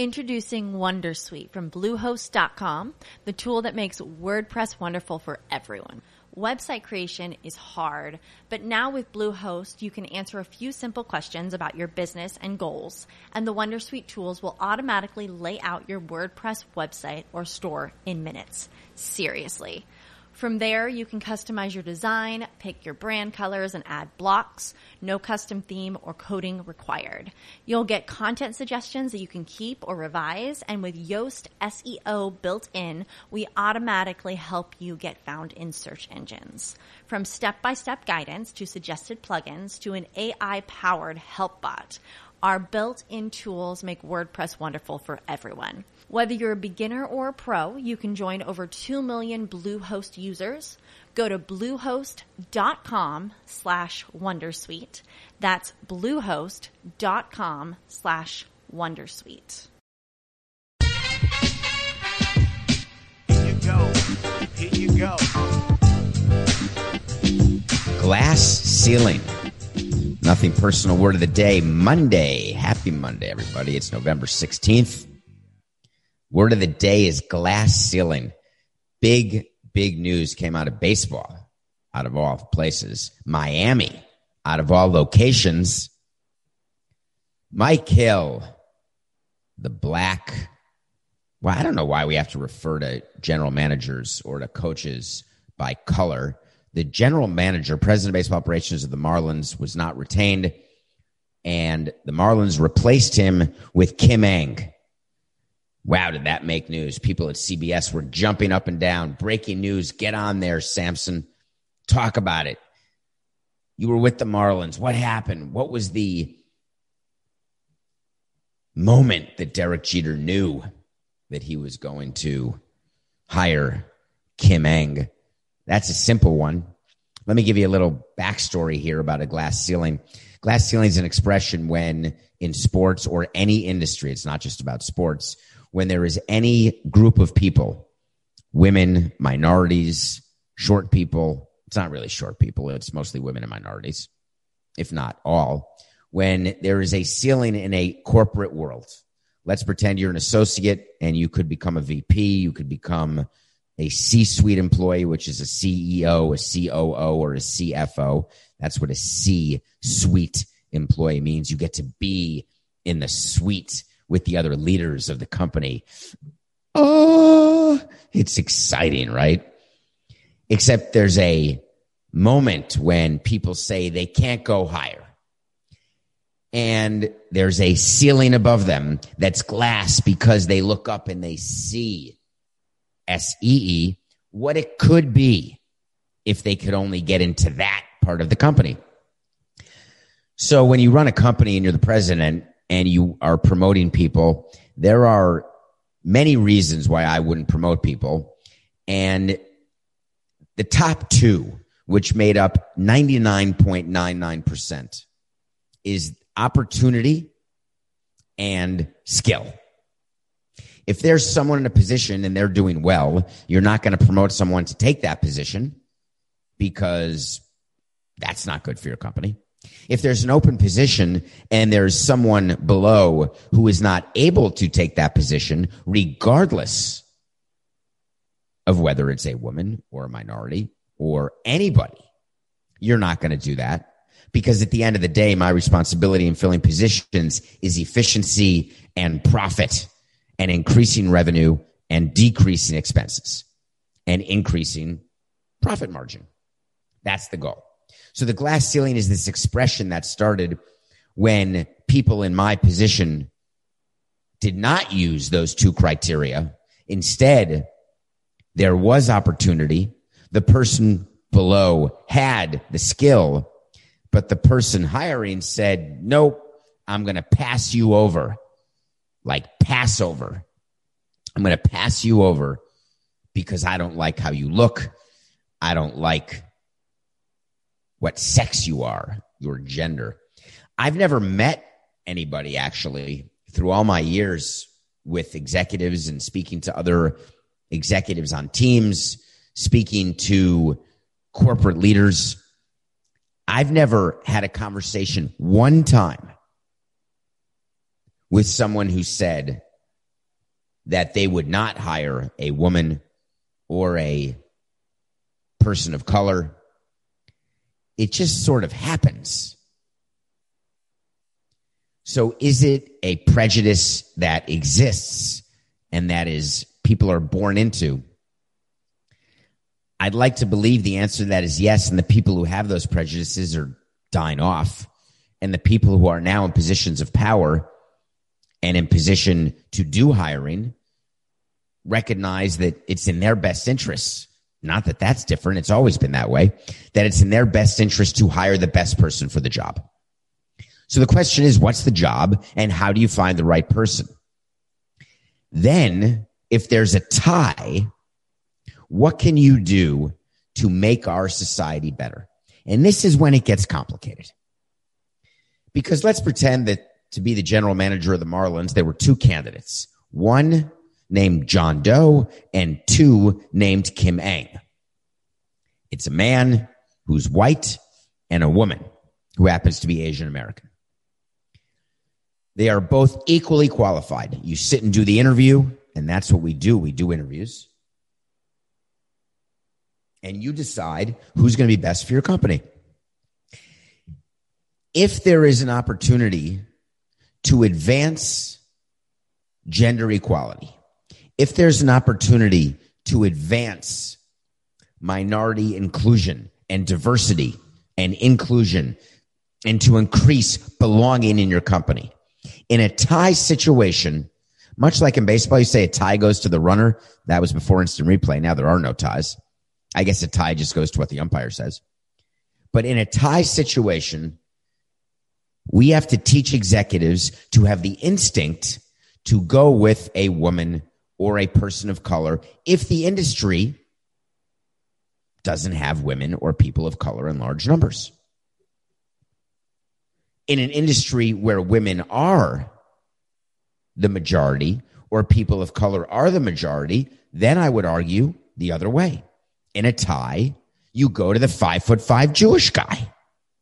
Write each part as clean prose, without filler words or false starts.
Introducing Wondersuite from Bluehost.com, the tool that makes WordPress wonderful for everyone. Website creation is hard, but now with Bluehost, you can answer a few simple questions about your business and goals, and the Wondersuite tools will automatically lay out your WordPress website or store in minutes. Seriously. From there, you can customize your design, pick your brand colors, and add blocks. No custom theme or coding required. You'll get content suggestions that you can keep or revise, and with Yoast SEO built in, we automatically help you get found in search engines. From step-by-step guidance to suggested plugins to an AI-powered help bot, our built-in tools make WordPress wonderful for everyone. Whether you're a beginner or a pro, you can join over 2 million Bluehost users. Go to bluehost.com/wondersuite. That's bluehost.com/wondersuite. Here you go. Glass ceiling. Nothing personal. Word of the day, Monday. Happy Monday, everybody. It's November 16th. Word of the day is glass ceiling. Big news came out of baseball, out of all places. Miami, out of all locations. Mike Hill, the black. Well, I don't know why we have to refer to general managers or to coaches by color. The general manager, president of baseball operations of the Marlins, was not retained, and the Marlins replaced him with Kim Ng. Wow, did that make news? People at CBS were jumping up and down. Breaking news. Get on there, Samson. Talk about it. You were with the Marlins. What happened? What was the moment that Derek Jeter knew that he was going to hire Kim Ng? That's a simple one. Let me give you a little backstory here about a glass ceiling. Glass ceiling is an expression when in sports or any industry, it's not just about sports, when there is any group of people, women, minorities, short people, it's not really short people, it's mostly women and minorities, if not all, when there is a ceiling in a corporate world. Let's pretend you're an associate and you could become a VP, you could become a C-suite employee, which is a CEO, a COO, or a CFO. That's what a C-suite employee means. You get to be in the suite with the other leaders of the company. Oh, it's exciting, right? Except there's a moment when people say they can't go higher. And there's a ceiling above them that's glass because they look up and they see SEE, what it could be if they could only get into that part of the company. So when you run a company and you're the president and you are promoting people, there are many reasons why I wouldn't promote people. And the top two, which made up 99.99%, is opportunity and skill. If there's someone in a position and they're doing well, you're not going to promote someone to take that position because that's not good for your company. If there's an open position and there's someone below who is not able to take that position, regardless of whether it's a woman or a minority or anybody, you're not going to do that because at the end of the day, my responsibility in filling positions is efficiency and profit, and increasing revenue and decreasing expenses and increasing profit margin. That's the goal. So the glass ceiling is this expression that started when people in my position did not use those two criteria. Instead, there was opportunity. The person below had the skill, but the person hiring said, nope, I'm going to pass you over. Like Passover. I'm going to pass you over because I don't like how you look. I don't like what sex you are, your gender. I've never met anybody actually through all my years with executives and speaking to other executives on teams, speaking to corporate leaders. I've never had a conversation one time with someone who said, that they would not hire a woman or a person of color. It just sort of happens. So is it a prejudice that exists and that is people are born into? I'd like to believe the answer to that is yes, and the people who have those prejudices are dying off. And the people who are now in positions of power and in position to do hiring recognize that it's in their best interests. Not that that's different. It's always been that way. That it's in their best interest to hire the best person for the job. So the question is, what's the job and how do you find the right person? Then, if there's a tie, what can you do to make our society better? And this is when it gets complicated. Because let's pretend that to be the general manager of the Marlins, there were two candidates. One named John Doe and two named Kim Ng. It's a man who's white and a woman who happens to be Asian American. They are both equally qualified. You sit and do the interview, and that's what we do. We do interviews. And you decide who's going to be best for your company. If there is an opportunity to advance gender equality, if there's an opportunity to advance minority inclusion and diversity and inclusion and to increase belonging in your company, in a tie situation, much like in baseball, you say a tie goes to the runner. That was before instant replay. Now there are no ties. I guess a tie just goes to what the umpire says. But in a tie situation, we have to teach executives to have the instinct to go with a woman or a person of color if the industry doesn't have women or people of color in large numbers. In an industry where women are the majority or people of color are the majority, then I would argue the other way. In a tie, you go to the 5'5" Jewish guy.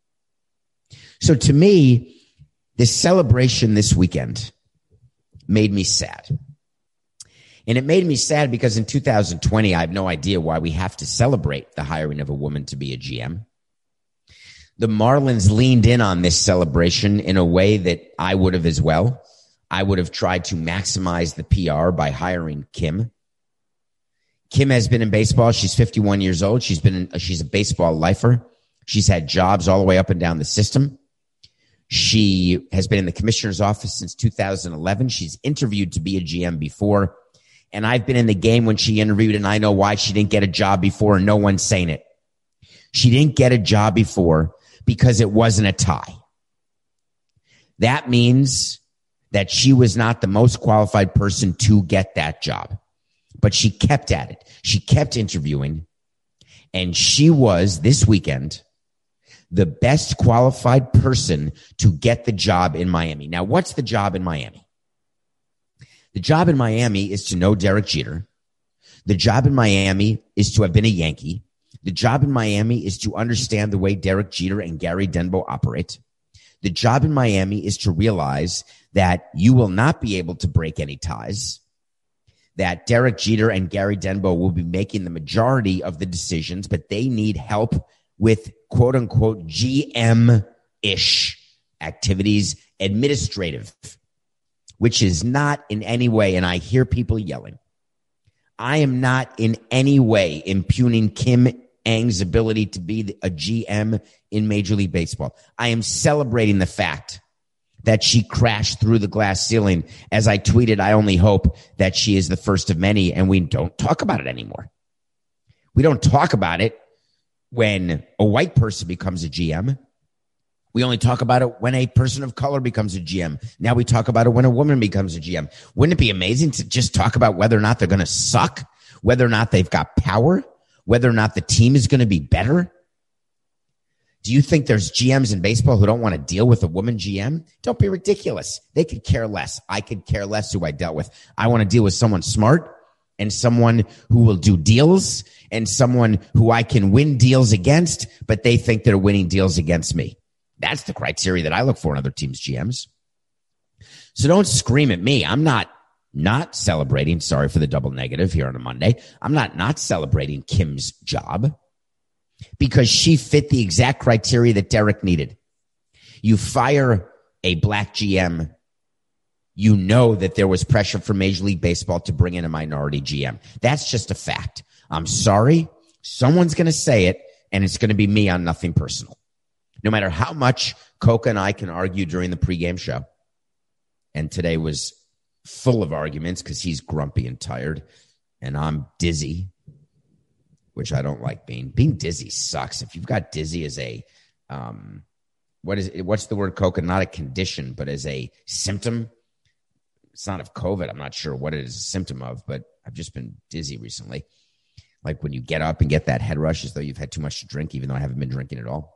So to me, this celebration this weekend made me sad. And it made me sad because in 2020, I have no idea why we have to celebrate the hiring of a woman to be a GM. The Marlins leaned in on this celebration in a way that I would have as well. I would have tried to maximize the PR by hiring Kim. Kim has been in baseball. She's 51 years old. She's a baseball lifer. She's had jobs all the way up and down the system. She has been in the commissioner's office since 2011. She's interviewed to be a GM before. And I've been in the game when she interviewed, and I know why she didn't get a job before, and no one's saying it. She didn't get a job before because it wasn't a tie. That means that she was not the most qualified person to get that job. But she kept at it. She kept interviewing. And she was, this weekend, the best qualified person to get the job in Miami. Now, what's the job in Miami? The job in Miami is to know Derek Jeter. The job in Miami is to have been a Yankee. The job in Miami is to understand the way Derek Jeter and Gary Denbo operate. The job in Miami is to realize that you will not be able to break any ties, that Derek Jeter and Gary Denbo will be making the majority of the decisions, but they need help with quote unquote GM-ish activities, administrative, which is not in any way, and I hear people yelling, I am not in any way impugning Kim Ng's ability to be a GM in Major League Baseball. I am celebrating the fact that she crashed through the glass ceiling. As I tweeted, I only hope that she is the first of many, and we don't talk about it anymore. We don't talk about it when a white person becomes a GM. We only talk about it when a person of color becomes a GM. Now we talk about it when a woman becomes a GM. Wouldn't it be amazing to just talk about whether or not they're going to suck, whether or not they've got power, whether or not the team is going to be better? Do you think there's GMs in baseball who don't want to deal with a woman GM? Don't be ridiculous. They could care less. I could care less who I dealt with. I want to deal with someone smart and someone who will do deals and someone who I can win deals against, but they think they're winning deals against me. That's the criteria that I look for in other teams' GMs. So don't scream at me. I'm not not celebrating, sorry for the double negative here on a Monday, I'm not celebrating Kim's job because she fit the exact criteria that Derek needed. You fire a black GM, you know that there was pressure from Major League Baseball to bring in a minority GM. That's just a fact. I'm sorry. Someone's going to say it, and it's going to be me on Nothing Personal. No matter how much Coca and I can argue during the pregame show, and today was full of arguments because he's grumpy and tired, and I'm dizzy, which I don't like being. Being dizzy sucks. If you've got dizzy as a, what's the word, Coca? Not a condition, but as a symptom. It's not of COVID. I'm not sure what it is a symptom of, but I've just been dizzy recently. Like when you get up and get that head rush as though you've had too much to drink, even though I haven't been drinking at all.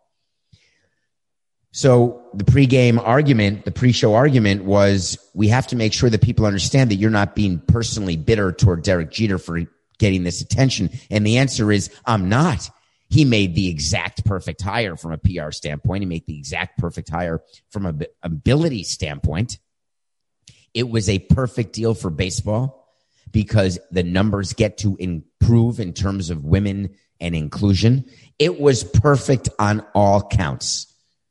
So the pregame argument, the pre-show argument was we have to make sure that people understand that you're not being personally bitter toward Derek Jeter for getting this attention. And the answer is, I'm not. He made the exact perfect hire from a PR standpoint. He made the exact perfect hire from an ability standpoint. It was a perfect deal for baseball because the numbers get to improve in terms of women and inclusion. It was perfect on all counts.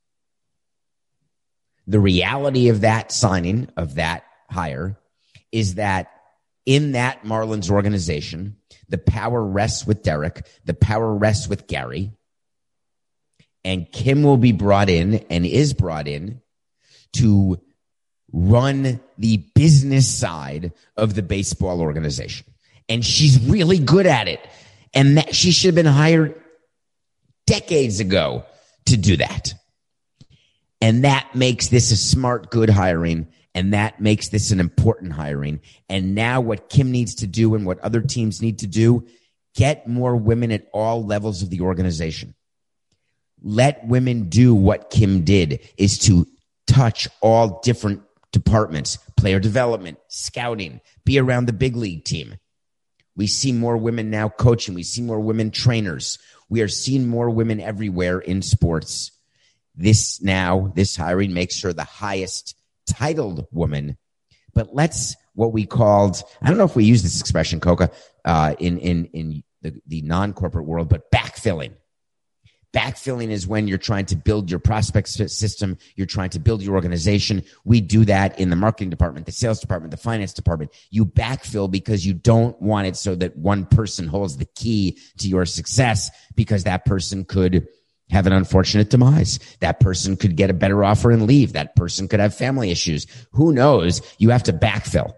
The reality of that signing, of that hire, is that in that Marlins organization, the power rests with Derek, the power rests with Gary, and Kim will be brought in and is brought in to run the business side of the baseball organization. And she's really good at it. And that she should have been hired decades ago to do that. And that makes this a smart, good hiring. And that makes this an important hiring. And now what Kim needs to do and what other teams need to do, get more women at all levels of the organization. Let women do what Kim did, is to touch all different departments, player development, scouting, be around the big league team. We see more women now coaching. We see more women trainers. We are seeing more women everywhere in sports. This hiring makes her the highest titled woman, but let's what we called, I don't know if we use this expression, Coca, in the non-corporate world, but backfilling. Backfilling is when you're trying to build your prospect system. You're trying to build your organization. We do that in the marketing department, the sales department, the finance department. You backfill because you don't want it so that one person holds the key to your success, because that person could have an unfortunate demise. That person could get a better offer and leave. That person could have family issues. Who knows? You have to backfill,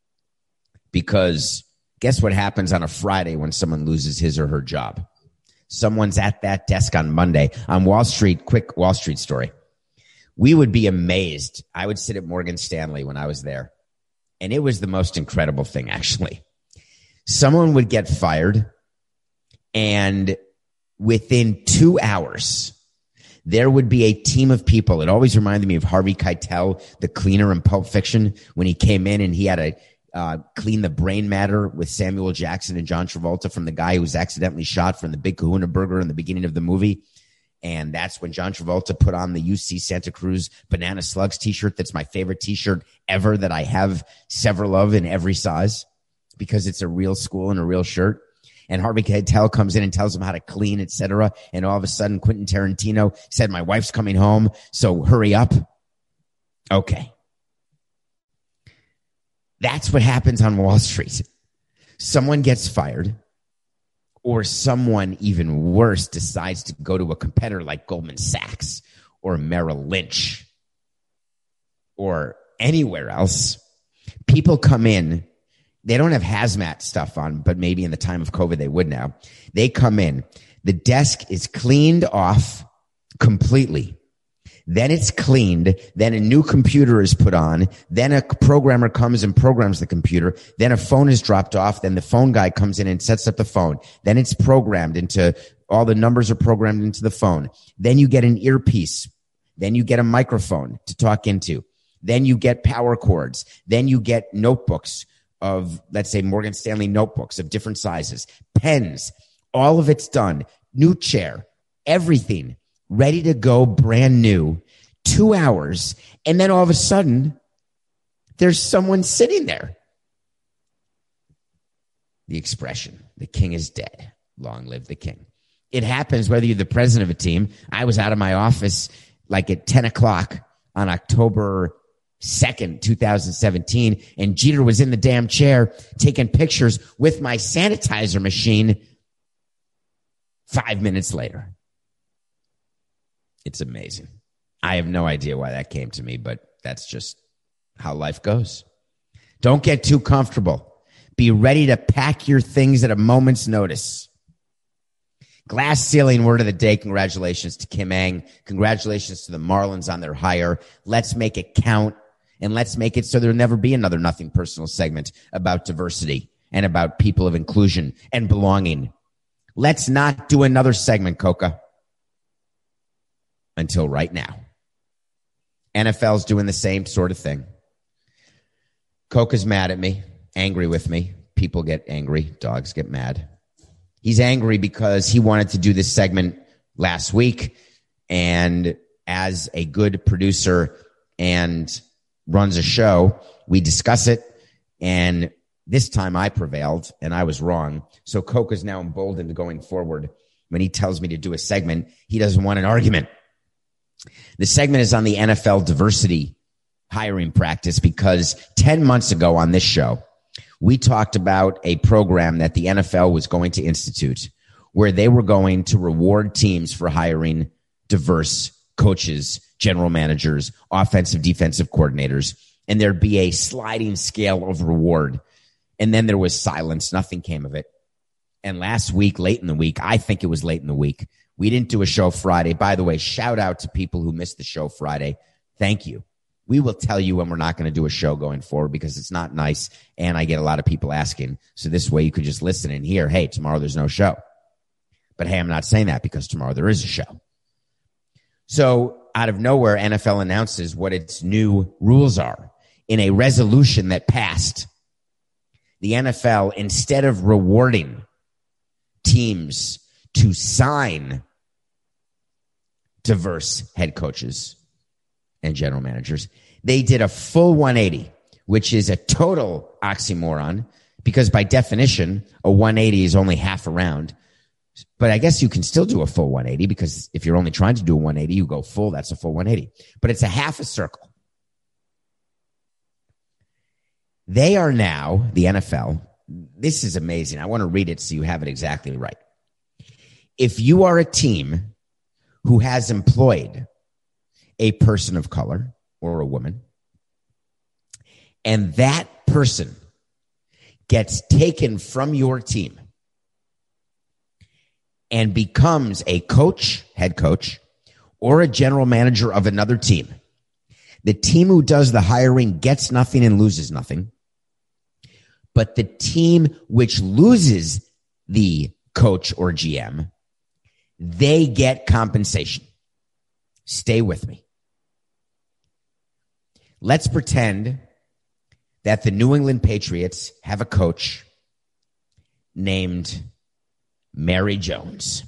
because guess what happens on a Friday when someone loses his or her job? Someone's at that desk on Monday. On Wall Street, quick Wall Street story. We would be amazed. I would sit at Morgan Stanley when I was there, and it was the most incredible thing, actually. Someone would get fired, and within 2 hours, there would be a team of people. It always reminded me of Harvey Keitel, the cleaner in Pulp Fiction, when he came in and he had to clean the brain matter with Samuel Jackson and John Travolta from the guy who was accidentally shot from the Big Kahuna Burger in the beginning of the movie. And that's when John Travolta put on the UC Santa Cruz Banana Slugs t-shirt. That's my favorite t-shirt ever, that I have several of in every size, because it's a real school and a real shirt. And Harvey Keitel comes in and tells him how to clean, etc. And all of a sudden, Quentin Tarantino said, "My wife's coming home, so hurry up." Okay. That's what happens on Wall Street. Someone gets fired, or someone even worse decides to go to a competitor like Goldman Sachs or Merrill Lynch or anywhere else. People come in. They don't have hazmat stuff on, but maybe in the time of COVID they would now. They come in. The desk is cleaned off completely. Then it's cleaned. Then a new computer is put on. Then a programmer comes and programs the computer. Then a phone is dropped off. Then the phone guy comes in and sets up the phone. Then it's programmed into, all the numbers are programmed into the phone. Then you get an earpiece. Then you get a microphone to talk into. Then you get power cords. Then you get notebooks of, let's say, Morgan Stanley notebooks of different sizes, pens, all of it's done. New chair, everything ready to go, brand new, 2 hours. And then all of a sudden, there's someone sitting there the expression, the king is dead. Long live the king. It happens whether you're the president of a team. I was out of my office like at 10 o'clock on October 2nd, 2017, and Jeter was in the damn chair taking pictures with my sanitizer machine 5 minutes later. It's amazing. I have no idea why that came to me, but that's just how life goes. Don't get too comfortable. Be ready to pack your things at a moment's notice. Glass ceiling word of the day. Congratulations to Kim Ng. Congratulations to the Marlins on their hire. Let's make it count, and let's make it so there'll never be another Nothing Personal segment about diversity and about people of inclusion and belonging. Let's not do another segment, Coca, until right now. NFL's doing the same sort of thing. Coca's mad at me, angry with me. People get angry. Dogs get mad. He's angry because he wanted to do this segment last week, and as a good producer and runs a show, we discuss it, and this time I prevailed and I was wrong. So Coca's now emboldened going forward. When he tells me to do a segment, he doesn't want an argument. The segment is on the NFL diversity hiring practice because 10 months ago on this show, we talked about a program that the NFL was going to institute where they were going to reward teams for hiring diverse coaches, general managers, offensive, defensive coordinators, and there'd be a sliding scale of reward. And then there was silence. Nothing came of it. And last week, late in the week, I think it was late in the week, we didn't do a show Friday. By the way, shout out to people who missed the show Friday. Thank you. We will tell you when we're not going to do a show going forward because it's not nice, and I get a lot of people asking. So this way you could just listen and hear, hey, tomorrow there's no show. But hey, I'm not saying that because tomorrow there is a show. So out of nowhere, NFL announces what its new rules are. In a resolution that passed, the NFL, instead of rewarding teams to sign diverse head coaches and general managers, they did a full 180, which is a total oxymoron because by definition, a 180 is only half around. But I guess you can still do a full 180 because if you're only trying to do a 180, you go full, that's a full 180. But it's a half a circle. They are now, the NFL, this is amazing. I want to read it so you have it exactly right. If you are a team who has employed a person of color or a woman, and that person gets taken from your team and becomes a coach, head coach, or a general manager of another team, the team who does the hiring gets nothing and loses nothing. But the team which loses the coach or GM, they get compensation. Stay with me. Let's pretend that the New England Patriots have a coach named Mary Jones.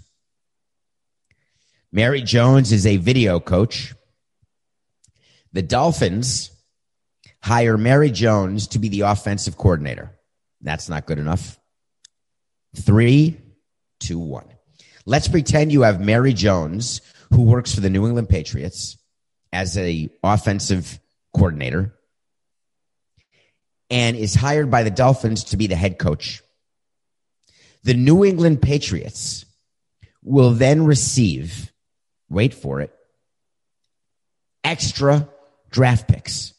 Mary Jones is a video coach. The Dolphins hire Mary Jones to be the offensive coordinator. That's not good enough. 3, 2, 1. Let's pretend you have Mary Jones, who works for the New England Patriots as an offensive coordinator and is hired by the Dolphins to be the head coach. The New England Patriots will then receive, wait for it, extra draft picks.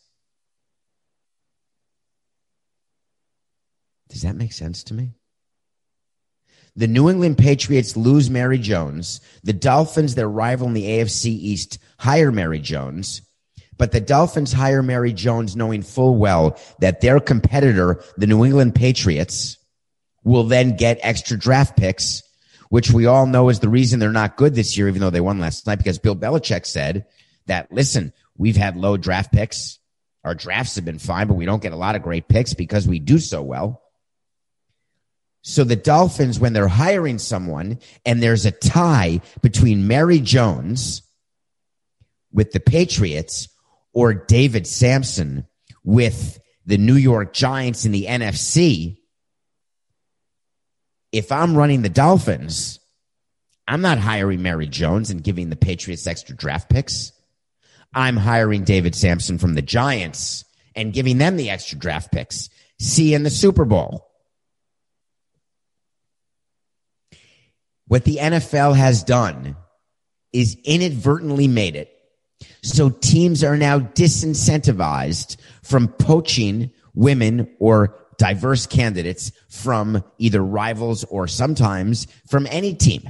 Does that make sense to me? The New England Patriots lose Mary Jones. The Dolphins, their rival in the AFC East, hire Mary Jones. But the Dolphins hire Mary Jones knowing full well that their competitor, the New England Patriots, will then get extra draft picks, which we all know is the reason they're not good this year, even though they won last night, because Bill Belichick said that, listen, we've had low draft picks. Our drafts have been fine, but we don't get a lot of great picks because we do so well. So the Dolphins, when they're hiring someone and there's a tie between Mary Jones with the Patriots or David Sampson with the New York Giants in the NFC, if I'm running the Dolphins, I'm not hiring Mary Jones and giving the Patriots extra draft picks. I'm hiring David Sampson from the Giants and giving them the extra draft picks. See you in the Super Bowl. What the NFL has done is inadvertently made it so teams are now disincentivized from poaching women or diverse candidates from either rivals or sometimes from any team.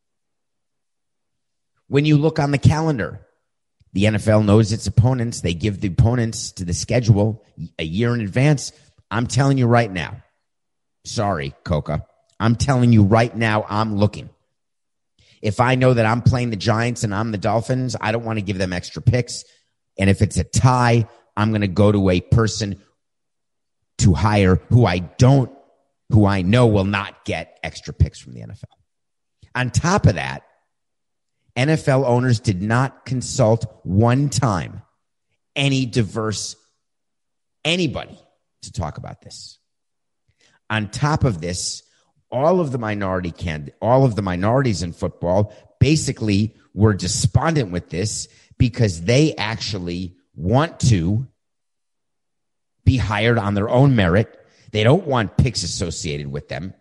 When you look on the calendar, the NFL knows its opponents. They give the opponents to the schedule a year in advance. I'm telling you right now. Sorry, Coca. I'm telling you right now, I'm looking. If I know that I'm playing the Giants and I'm the Dolphins, I don't want to give them extra picks. And if it's a tie, I'm going to go to a person to hire who I know will not get extra picks from the NFL. On top of that, NFL owners did not consult one time anybody to talk about this. On top of this, all of the minorities in football basically were despondent with this because they actually want to be hired on their own merit. They don't want picks associated with them.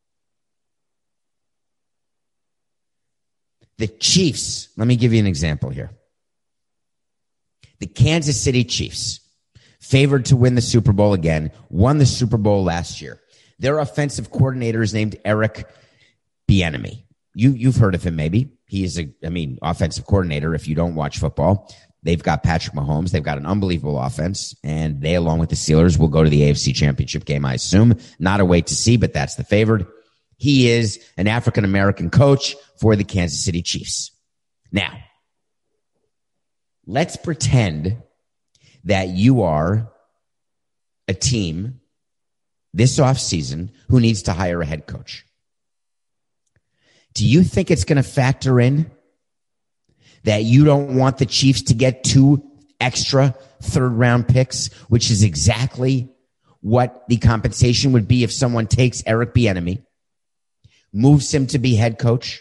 The Chiefs, let me give you an example here. The Kansas City Chiefs, favored to win the Super Bowl again, won the Super Bowl last year. Their offensive coordinator is named Eric Bieniemy. You've heard of him maybe. He is offensive coordinator if you don't watch football. They've got Patrick Mahomes. They've got an unbelievable offense, and they, along with the Steelers, will go to the AFC Championship game, I assume. Not a wait to see, but that's the favored. He is an African-American coach for the Kansas City Chiefs. Now, let's pretend that you are a team this offseason who needs to hire a head coach. Do you think it's going to factor in that you don't want the Chiefs to get 2 extra third-round picks, which is exactly what the compensation would be if someone takes Eric Bieniemy, moves him to be head coach?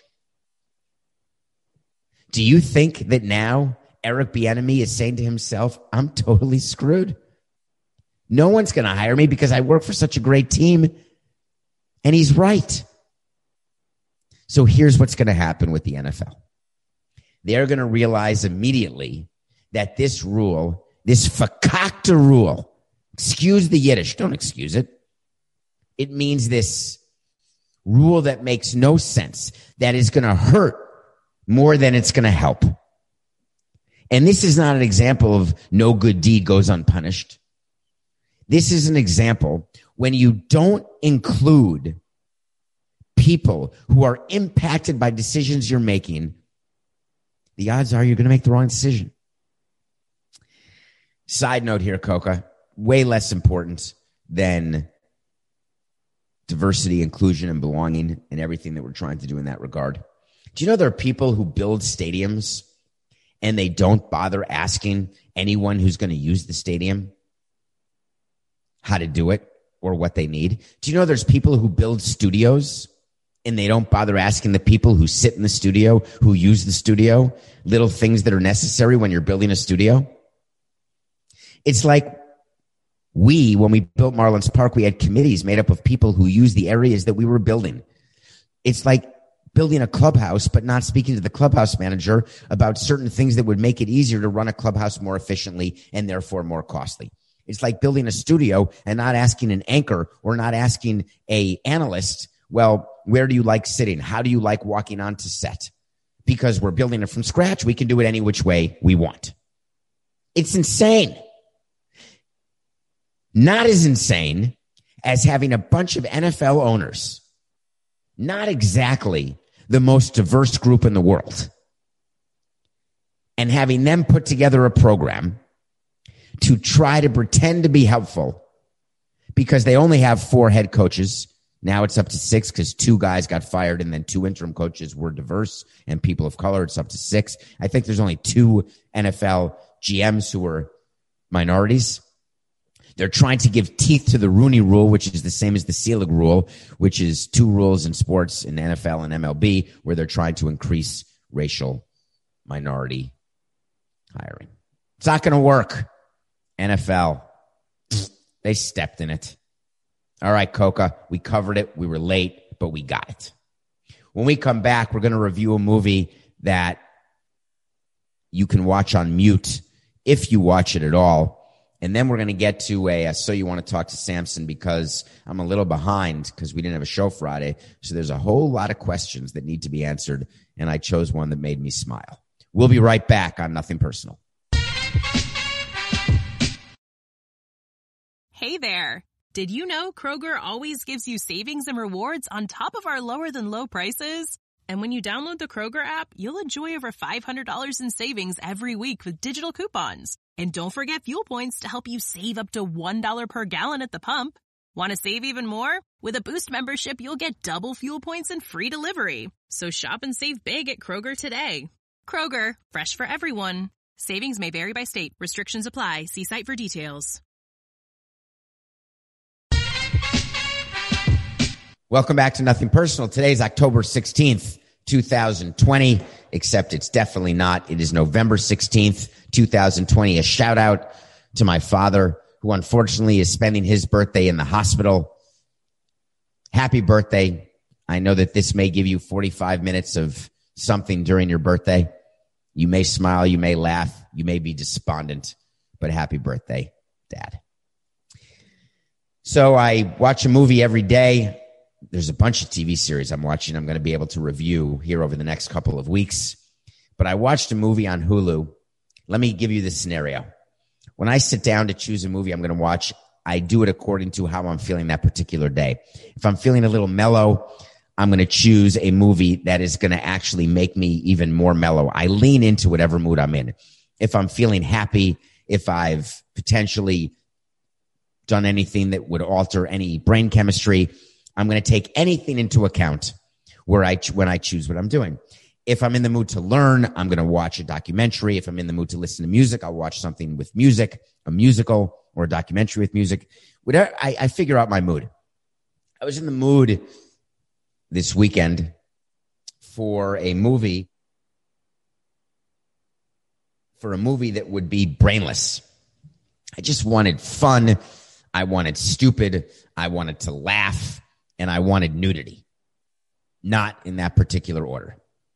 Do you think that now Eric Bieniemy is saying to himself, I'm totally screwed? No one's going to hire me because I work for such a great team. And he's right. So here's what's going to happen with the NFL. They're going to realize immediately that this rule, this fakakta rule, excuse the Yiddish, don't excuse it. It means this rule that makes no sense, that is going to hurt more than it's going to help. And this is not an example of no good deed goes unpunished. This is an example when you don't include people who are impacted by decisions you're making, the odds are you're going to make the wrong decision. Side note here, Coca, way less important than diversity, inclusion, and belonging and everything that we're trying to do in that regard. Do you know there are people who build stadiums and they don't bother asking anyone who's going to use the stadium how to do it or what they need? Do you know there's people who build studios and they don't bother asking the people who sit in the studio, who use the studio, little things that are necessary when you're building a studio? It's like when we built Marlins Park, we had committees made up of people who use the areas that we were building. It's like building a clubhouse, but not speaking to the clubhouse manager about certain things that would make it easier to run a clubhouse more efficiently and therefore more costly. It's like building a studio and not asking an anchor or not asking a analyst, well, where do you like sitting? How do you like walking onto set? Because we're building it from scratch. We can do it any which way we want. It's insane. Not as insane as having a bunch of NFL owners, not exactly the most diverse group in the world, and having them put together a program to try to pretend to be helpful because they only have 4 head coaches. Now it's up to 6 because 2 guys got fired and then 2 interim coaches were diverse and people of color. It's up to 6. I think there's only 2 NFL GMs who were minorities. They're trying to give teeth to the Rooney Rule, which is the same as the Selig Rule, which is 2 rules in sports in NFL and MLB, where they're trying to increase racial minority hiring. It's not going to work. NFL, they stepped in it. All right, Coca, we covered it. We were late, but we got it. When we come back, we're going to review a movie that you can watch on mute if you watch it at all. And then we're going to get to a So You Want to Talk to Samson, because I'm a little behind because we didn't have a show Friday. So there's a whole lot of questions that need to be answered, and I chose one that made me smile. We'll be right back on Nothing Personal. Hey there. Did you know Kroger always gives you savings and rewards on top of our lower than low prices? And when you download the Kroger app, you'll enjoy over $500 in savings every week with digital coupons. And don't forget fuel points to help you save up to $1 per gallon at the pump. Want to save even more? With a Boost membership, you'll get double fuel points and free delivery. So shop and save big at Kroger today. Kroger, fresh for everyone. Savings may vary by state. Restrictions apply. See site for details. Welcome back to Nothing Personal. Today's October 16th, 2020, except it's definitely not. It is November 16th, 2020. A shout out to my father, who unfortunately is spending his birthday in the hospital. Happy birthday. I know that this may give you 45 minutes of something during your birthday. You may smile, you may laugh, you may be despondent, but happy birthday, Dad. So I watch a movie every day. There's a bunch of TV series I'm watching. I'm going to be able to review here over the next couple of weeks. But I watched a movie on Hulu. Let me give you this scenario. When I sit down to choose a movie I'm going to watch, I do it according to how I'm feeling that particular day. If I'm feeling a little mellow, I'm going to choose a movie that is going to actually make me even more mellow. I lean into whatever mood I'm in. If I'm feeling happy, if I've potentially done anything that would alter any brain chemistry, I'm going to take anything into account when I choose what I'm doing. If I'm in the mood to learn, I'm going to watch a documentary. If I'm in the mood to listen to music, I'll watch something with music, a musical or a documentary with music. Whatever, I figure out my mood. I was in the mood this weekend for a movie that would be brainless. I just wanted fun. I wanted stupid. I wanted to laugh. And I wanted nudity, not in that particular order.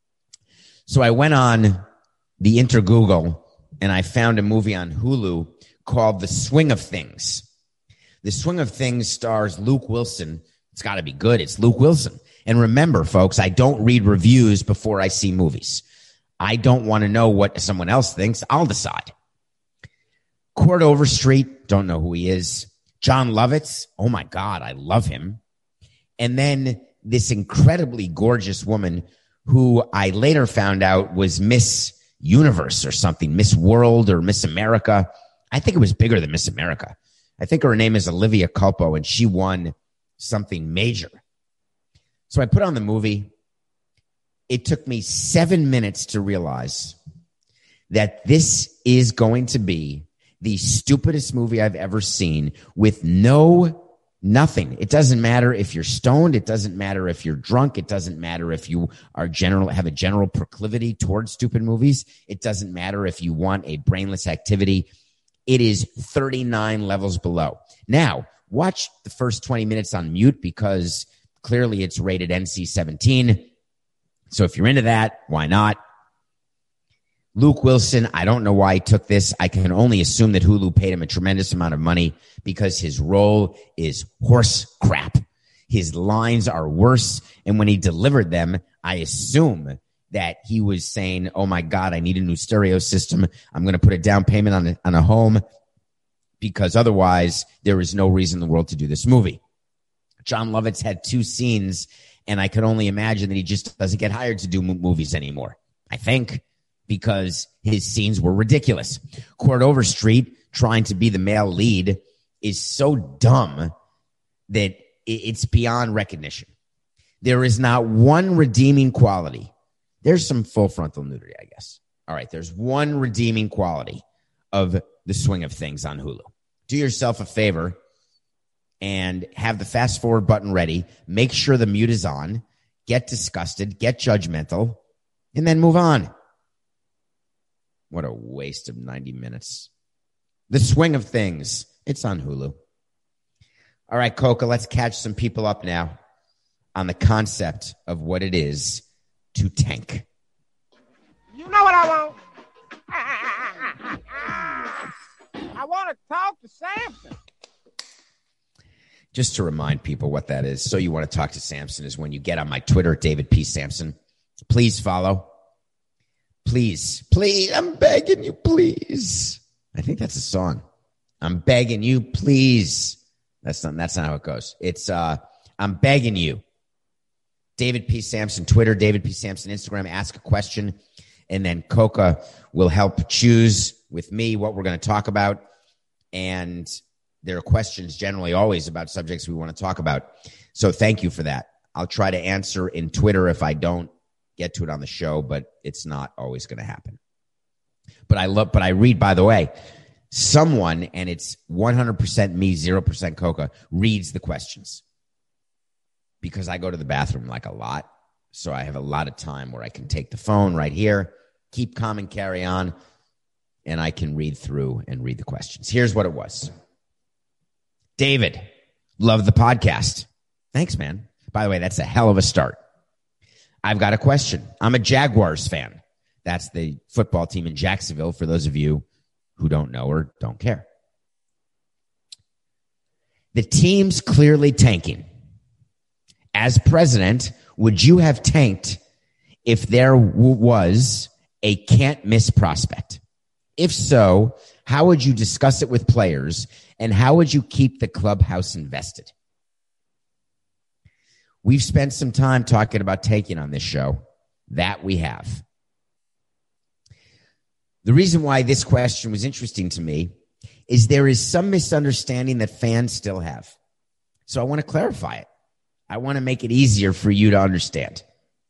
So I went on the Intergoogle and I found a movie on Hulu called The Swing of Things. The Swing of Things stars Luke Wilson. It's got to be good. It's Luke Wilson. And remember, folks, I don't read reviews before I see movies. I don't want to know what someone else thinks. I'll decide. Cord Overstreet, don't know who he is. John Lovitz, oh my God, I love him. And then this incredibly gorgeous woman who I later found out was Miss Universe or something, Miss World or Miss America. I think it was bigger than Miss America. I think her name is Olivia Culpo, and she won something major. So I put on the movie. It took me 7 minutes to realize that this is going to be the stupidest movie I've ever seen with nothing. It doesn't matter if you're stoned. It doesn't matter if you're drunk. It doesn't matter if you have a general proclivity towards stupid movies. It doesn't matter if you want a brainless activity. It is 39 levels below. Now, watch the first 20 minutes on mute because clearly it's rated NC-17. So if you're into that, why not? Luke Wilson, I don't know why he took this. I can only assume that Hulu paid him a tremendous amount of money because his role is horse crap. His lines are worse. And when he delivered them, I assume that he was saying, oh my God, I need a new stereo system. I'm going to put a down payment on a home because otherwise there is no reason in the world to do this movie. John Lovitz had 2 scenes, and I could only imagine that he just doesn't get hired to do movies anymore. I think. Because his scenes were ridiculous. Cord Overstreet trying to be the male lead is so dumb that it's beyond recognition. There is not one redeeming quality. There's some full frontal nudity, I guess. All right, there's one redeeming quality of The Swing of Things on Hulu. do yourself a favor and have the fast forward button ready. Make sure the mute is on. Get disgusted, get judgmental, and then move on. What a waste of 90 minutes. The Swing of Things. It's on Hulu. All right, Coca, let's catch some people up now on the concept of what it is to tank. You know what I want? I want to talk to Samson. Just to remind people what that is. So you want to talk to Samson is when you get on my Twitter, David P. Samson. Please follow. Please, I'm begging you, please. I think that's a song. I'm begging you, please. That's not how it goes. It's, I'm begging you. David P. Samson, Twitter, David P. Samson, Instagram, ask a question. And then Coca will help choose with me what we're going to talk about. And there are questions generally always about subjects we want to talk about. So thank you for that. I'll try to answer in Twitter if I don't get to it on the show, but it's not always going to happen. But I read, by the way, someone, and it's 100% me, 0% Coca, reads the questions because I go to the bathroom like a lot. So I have a lot of time where I can take the phone right here, keep calm and carry on, and I can read through and read the questions. Here's what it was. David, love the podcast. Thanks, man. By the way, that's a hell of a start. I've got a question. I'm a Jaguars fan. That's the football team in Jacksonville, for those of you who don't know or don't care. The team's clearly tanking. As president, would you have tanked if there was a can't-miss prospect? If so, how would you discuss it with players, and how would you keep the clubhouse invested? We've spent some time talking about tanking on this show. That we have. The reason why this question was interesting to me is there is some misunderstanding that fans still have. So I want to clarify it. I want to make it easier for you to understand.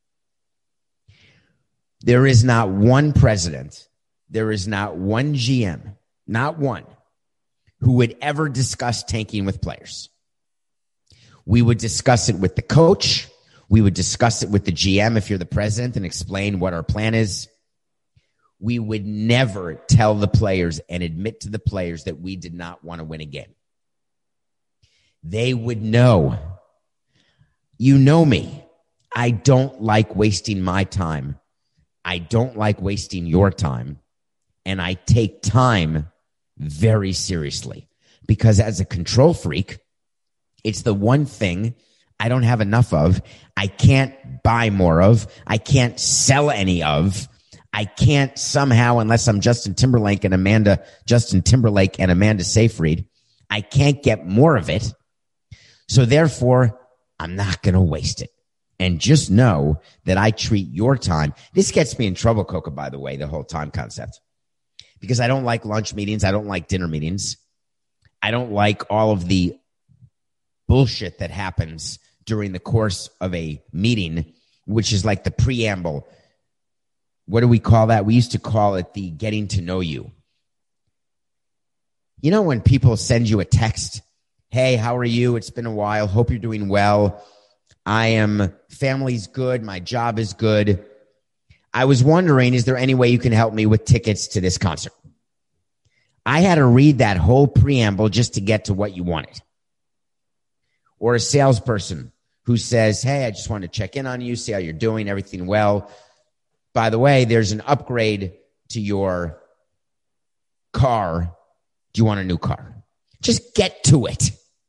There is not one president, there is not one GM, not one, who would ever discuss tanking with players. We would discuss it with the coach. We would discuss it with the GM if you're the president and explain what our plan is. We would never tell the players and admit to the players that we did not want to win a game. They would know. You know me. I don't like wasting my time. I don't like wasting your time. And I take time very seriously because as a control freak, it's the one thing I don't have enough of. I can't buy more of. I can't sell any of. I can't somehow, unless I'm Justin Timberlake and Amanda Seyfried, I can't get more of it. So therefore, I'm not going to waste it. And just know that I treat your time. This gets me in trouble, Coca, by the way, the whole time concept. Because I don't like lunch meetings. I don't like dinner meetings. I don't like all of the bullshit that happens during the course of a meeting, which is like the preamble. What do we call that? We used to call it the getting to know you. You know, when people send you a text, hey, how are you? It's been a while. Hope you're doing well. Family's good. My job is good. I was wondering, is there any way you can help me with tickets to this concert? I had to read that whole preamble just to get to what you wanted. Or a salesperson who says, hey, I just wanted to check in on you, see how you're doing, everything well. By the way, there's an upgrade to your car. Do you want a new car? Just get to it.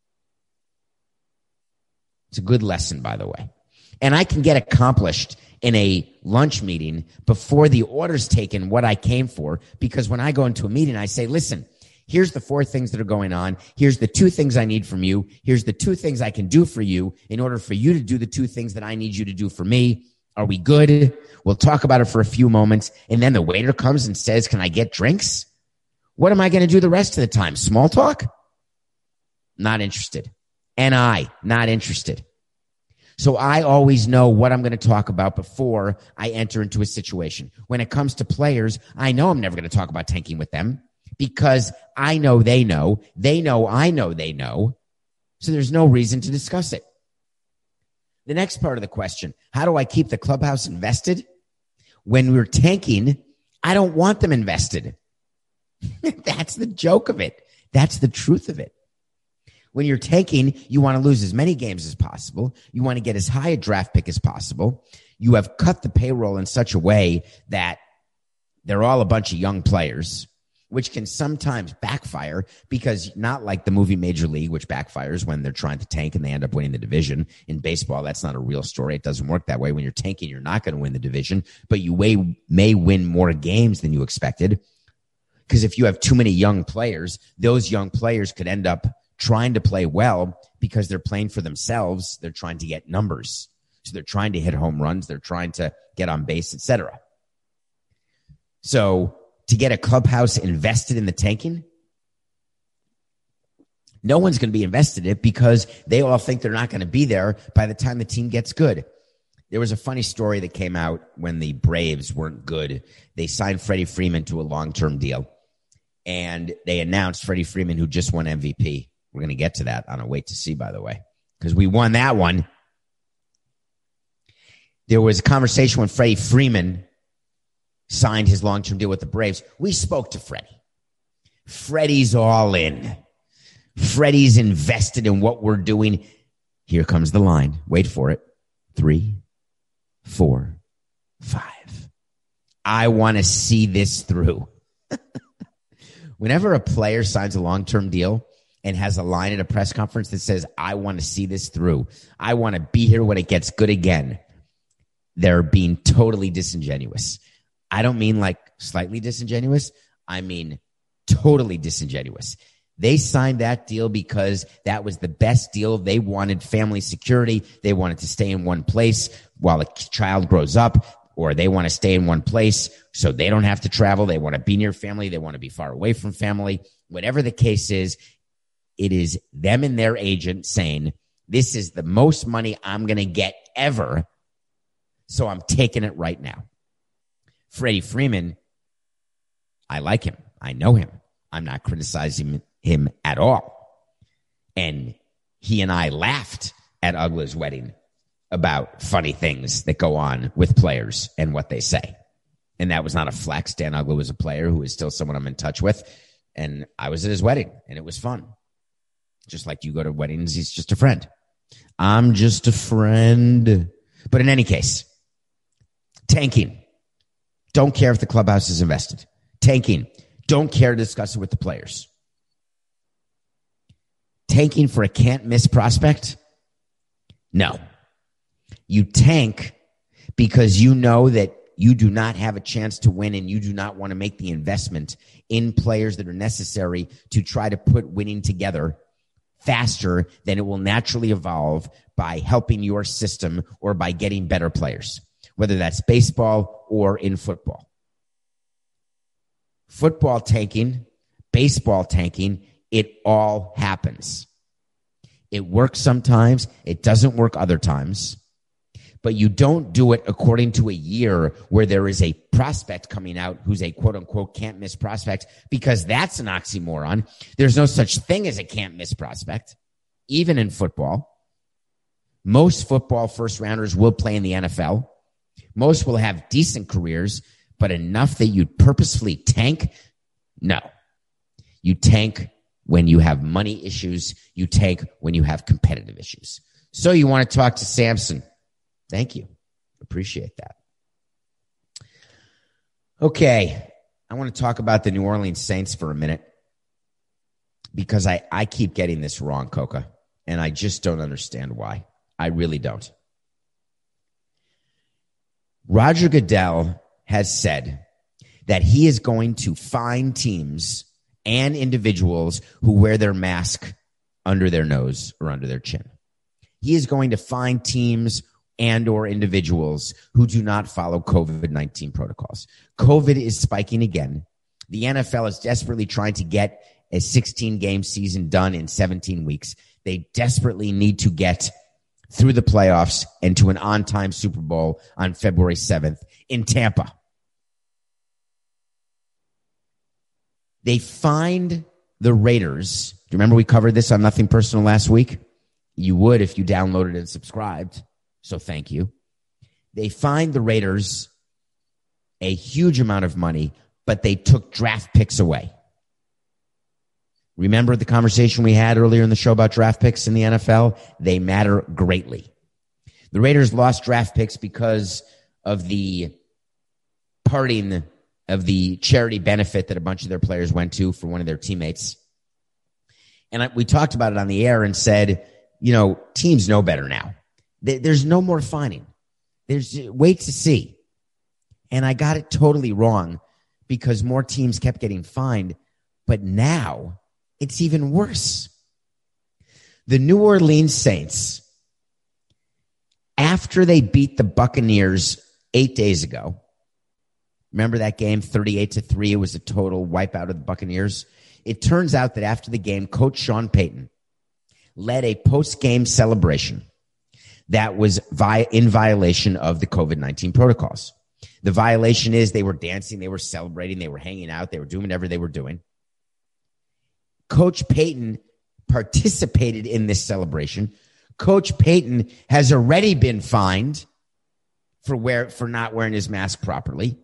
It's a good lesson, by the way. And I can get accomplished in a lunch meeting before the order's taken what I came for, because when I go into a meeting, I say, listen, here's the 4 things that are going on. Here's the 2 things I need from you. Here's the 2 things I can do for you in order for you to do the 2 things that I need you to do for me. Are we good? We'll talk about it for a few moments. And then the waiter comes and says, can I get drinks? What am I going to do the rest of the time? Small talk? Not interested. Not interested. So I always know what I'm going to talk about before I enter into a situation. When it comes to players, I know I'm never going to talk about tanking with them because I know, I know they know. So there's no reason to discuss it. The next part of the question, how do I keep the clubhouse invested? When we're tanking, I don't want them invested. That's the joke of it. That's the truth of it. When you're tanking, you want to lose as many games as possible. You want to get as high a draft pick as possible. You have cut the payroll in such a way that they're all a bunch of young players, which can sometimes backfire because not like the movie Major League, which backfires when they're trying to tank and they end up winning the division. In baseball, that's not a real story. It doesn't work that way. When you're tanking, you're not going to win the division, but you may win more games than you expected. Because if you have too many young players, those young players could end up trying to play well because they're playing for themselves. They're trying to get numbers. So they're trying to hit home runs. They're trying to get on base, etc. So to get a clubhouse invested in the tanking, no one's going to be invested in it because they all think they're not going to be there by the time the team gets good. There was a funny story that came out when the Braves weren't good. They signed Freddie Freeman to a long-term deal, and they announced Freddie Freeman, who just won MVP. We're going to get to that on a wait to see, by the way, because we won that one. There was a conversation when Freddie Freeman signed his long-term deal with the Braves. We spoke to Freddie. Freddie's all in. Freddie's invested in what we're doing. Here comes the line. Wait for it. 3, 4, 5. I want to see this through. Whenever a player signs a long-term deal and has a line at a press conference that says, I want to see this through, I want to be here when it gets good again, they're being totally disingenuous. I don't mean like slightly disingenuous. I mean totally disingenuous. They signed that deal because that was the best deal. They wanted family security. They wanted to stay in one place while a child grows up, or they want to stay in one place so they don't have to travel. They want to be near family. They want to be far away from family. Whatever the case is, it is them and their agent saying, this is the most money I'm going to get ever, so I'm taking it right now. Freddie Freeman, I like him. I know him. I'm not criticizing him at all. And he and I laughed at Uggla's wedding about funny things that go on with players and what they say. And that was not a flex. Dan Uggla was a player who is still someone I'm in touch with. And I was at his wedding, and it was fun. Just like you go to weddings, he's just a friend. I'm just a friend. But in any case, tanking. Don't care if the clubhouse is invested. Tanking. Don't care to discuss it with the players. Tanking for a can't-miss prospect? No. You tank because you know that you do not have a chance to win, and you do not want to make the investment in players that are necessary to try to put winning together faster than it will naturally evolve by helping your system or by getting better players, whether that's baseball or in football. Football tanking, baseball tanking, it all happens. It works sometimes. It doesn't work other times. But you don't do it according to a year where there is a prospect coming out who's a quote-unquote can't-miss prospect, because that's an oxymoron. There's no such thing as a can't-miss prospect, even in football. Most football first-rounders will play in the NFL. Most will have decent careers, but enough that you'd purposefully tank? No. You tank when you have money issues. You tank when you have competitive issues. So you want to talk to Samson. Thank you. Appreciate that. Okay. I want to talk about the New Orleans Saints for a minute, because I keep getting this wrong, Coca, and I just don't understand why. I really don't. Roger Goodell has said that he is going to fine teams and individuals who wear their mask under their nose or under their chin. He is going to fine teams and or individuals who do not follow COVID-19 protocols. COVID is spiking again. The NFL is desperately trying to get a 16-game season done in 17 weeks. They desperately need to get through the playoffs and to an on-time Super Bowl on February 7th in Tampa. They find the Raiders. Do you remember we covered this on Nothing Personal last week? You would if you downloaded and subscribed. So thank you. They find the Raiders a huge amount of money, but they took draft picks away. Remember the conversation we had earlier in the show about draft picks in the NFL? They matter greatly. The Raiders lost draft picks because of the parting of the charity benefit that a bunch of their players went to for one of their teammates. And we talked about it on the air and said, teams know better now. There's no more fining. There's wait to see. And I got it totally wrong because more teams kept getting fined. But now it's even worse. The New Orleans Saints, after they beat the Buccaneers 8 days ago, remember that game, 38-3? It was a total wipeout of the Buccaneers. It turns out that after the game, Coach Sean Payton led a post-game celebration that was in violation of the COVID-19 protocols. The violation is they were dancing, they were celebrating, they were hanging out, they were doing whatever they were doing. Coach Payton participated in this celebration. Coach Payton has already been fined for not wearing his mask properly.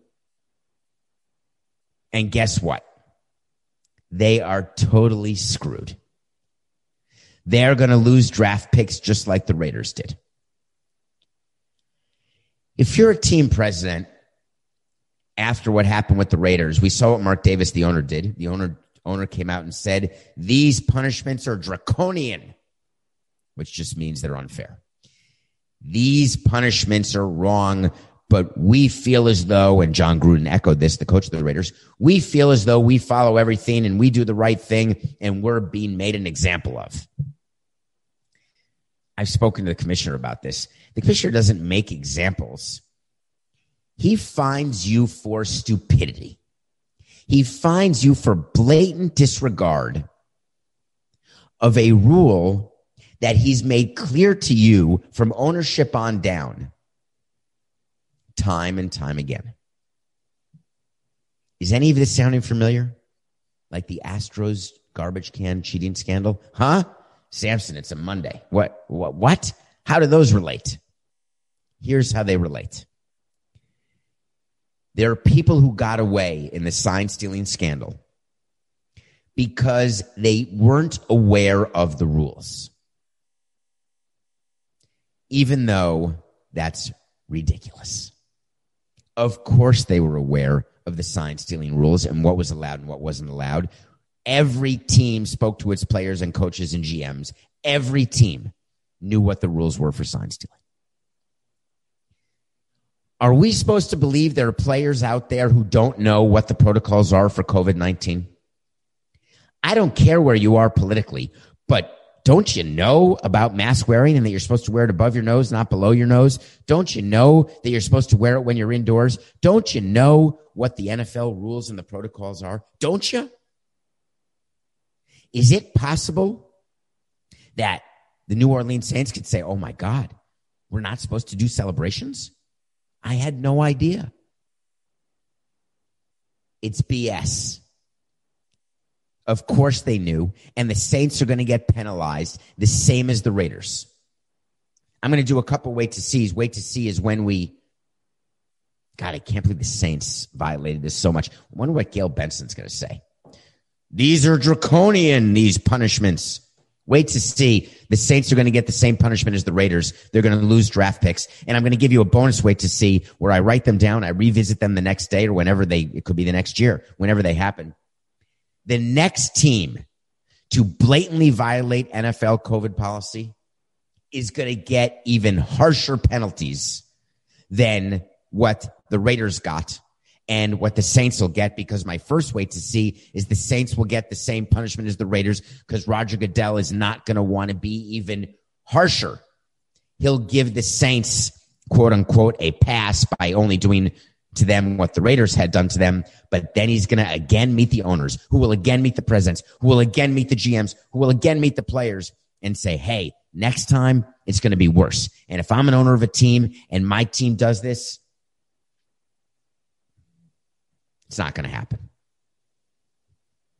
And guess what? They are totally screwed. They're going to lose draft picks just like the Raiders did. If you're a team president, after what happened with the Raiders, we saw what Mark Davis, the owner, did. The owner came out and said, these punishments are draconian, which just means they're unfair. These punishments are wrong, but we feel as though, and John Gruden echoed this, the coach of the Raiders, we feel as though we follow everything and we do the right thing and we're being made an example of. I've spoken to the commissioner about this. The commissioner doesn't make examples. He fines you for stupidity. He fines you for blatant disregard of a rule that he's made clear to you from ownership on down, time and time again. Is any of this sounding familiar? Like the Astros garbage can cheating scandal? Huh? Samson, it's a Monday. What? How do those relate? Here's how they relate. There are people who got away in the sign-stealing scandal because they weren't aware of the rules. Even though that's ridiculous. Of course they were aware of the sign-stealing rules and what was allowed and what wasn't allowed. Every team spoke to its players and coaches and GMs. Every team knew what the rules were for sign-stealing. Are we supposed to believe there are players out there who don't know what the protocols are for COVID-19? I don't care where you are politically, but don't you know about mask wearing and that you're supposed to wear it above your nose, not below your nose? Don't you know that you're supposed to wear it when you're indoors? Don't you know what the NFL rules and the protocols are? Don't you? Is it possible that the New Orleans Saints could say, oh my God, we're not supposed to do celebrations? I had no idea. It's BS. Of course they knew, and the Saints are going to get penalized the same as the Raiders. I'm going to do a couple wait to sees. Wait to see is when God, I can't believe the Saints violated this so much. I wonder what Gail Benson's going to say. These are draconian, these punishments. Wait to see. The Saints are going to get the same punishment as the Raiders. They're going to lose draft picks. And I'm going to give you a bonus wait to see where I write them down. I revisit them the next day or it could be the next year, whenever they happen. The next team to blatantly violate NFL COVID policy is going to get even harsher penalties than what the Raiders got and what the Saints will get, because my first wait to see is the Saints will get the same punishment as the Raiders because Roger Goodell is not going to want to be even harsher. He'll give the Saints, quote unquote, a pass by only doing to them what the Raiders had done to them, but then he's going to again meet the owners, who will again meet the presidents, who will again meet the GMs, who will again meet the players and say, hey, next time it's going to be worse. And if I'm an owner of a team and my team does this, it's not going to happen.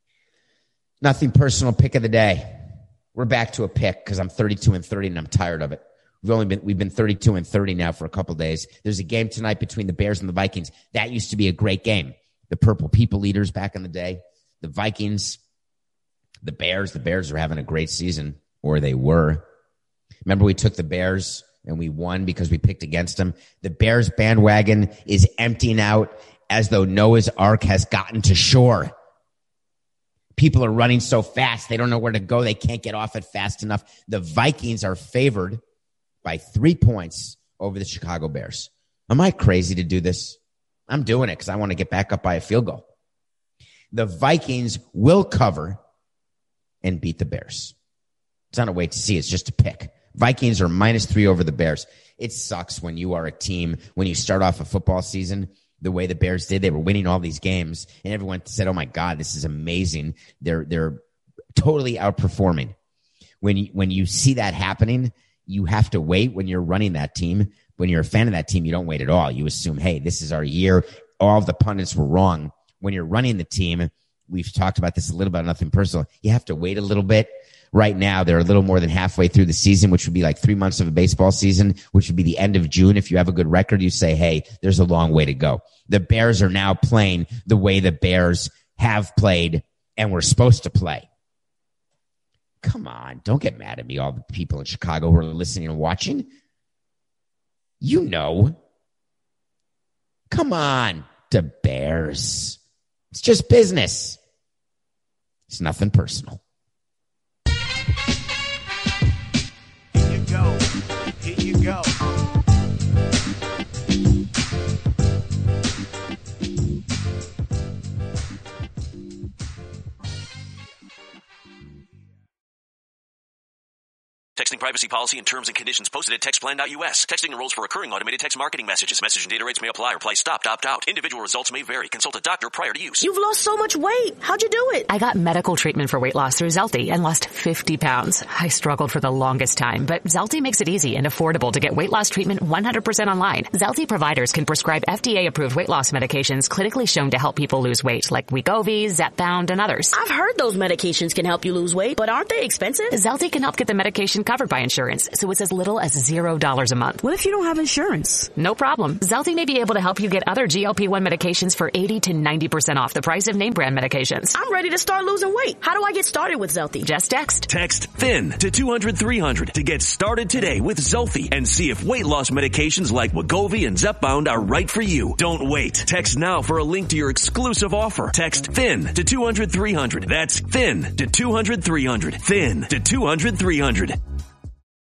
Nothing personal pick of the day. We're back to a pick because I'm 32-30 and I'm tired of it. We've been 32-30 now for a couple days. There's a game tonight between the Bears and the Vikings. That used to be a great game. The Purple People Eaters back in the day. The Vikings, the Bears. The Bears are having a great season, or they were. Remember we took the Bears and we won because we picked against them. The Bears bandwagon is emptying out as though Noah's Ark has gotten to shore. People are running so fast, they don't know where to go. They can't get off it fast enough. The Vikings are favored by 3 points over the Chicago Bears. Am I crazy to do this? I'm doing it because I want to get back up by a field goal. The Vikings will cover and beat the Bears. It's not a wait to see. It's just a pick. Vikings are -3 over the Bears. It sucks when you are a team, when you start off a football season the way the Bears did. They were winning all these games, and everyone said, oh, my God, this is amazing. They're totally outperforming. When you see that happening, you have to wait when you're running that team. When you're a fan of that team, you don't wait at all. You assume, hey, this is our year. All of the pundits were wrong. When you're running the team, we've talked about this a little bit, nothing personal. You have to wait a little bit. Right now, they're a little more than halfway through the season, which would be like 3 months of a baseball season, which would be the end of June. If you have a good record, you say, hey, there's a long way to go. The Bears are now playing the way the Bears have played and were supposed to play. Come on, don't get mad at me, all the people in Chicago who are listening and watching. You know. Come on, the Bears. It's just business. It's nothing personal. Here you go. Here you go. Texting privacy policy and terms and conditions posted at textplan.us. Texting enrolls for recurring automated text marketing messages. Message and data rates may apply. Reply stop, opt out. Individual results may vary. Consult a doctor prior to use. You've lost so much weight. How'd you do it? I got medical treatment for weight loss through Zelty and lost 50 pounds. I struggled for the longest time, but Zelty makes it easy and affordable to get weight loss treatment 100% online. Zelty providers can prescribe FDA-approved weight loss medications clinically shown to help people lose weight, like Wegovy, Zepbound, and others. I've heard those medications can help you lose weight, but aren't they expensive? Zelty can help get the medication covered by insurance, so it's as little as $0 a month. What if you don't have insurance? No problem. Zelty may be able to help you get other GLP-1 medications for 80 to 90% off the price of name brand medications. I'm ready to start losing weight. How do I get started with Zelty? Just text. Text THIN to 200-300 to get started today with Zelty and see if weight loss medications like Wegovy and Zepbound are right for you. Don't wait. Text now for a link to your exclusive offer. Text THIN to 200-300. That's THIN to 200-300. THIN to 200-300.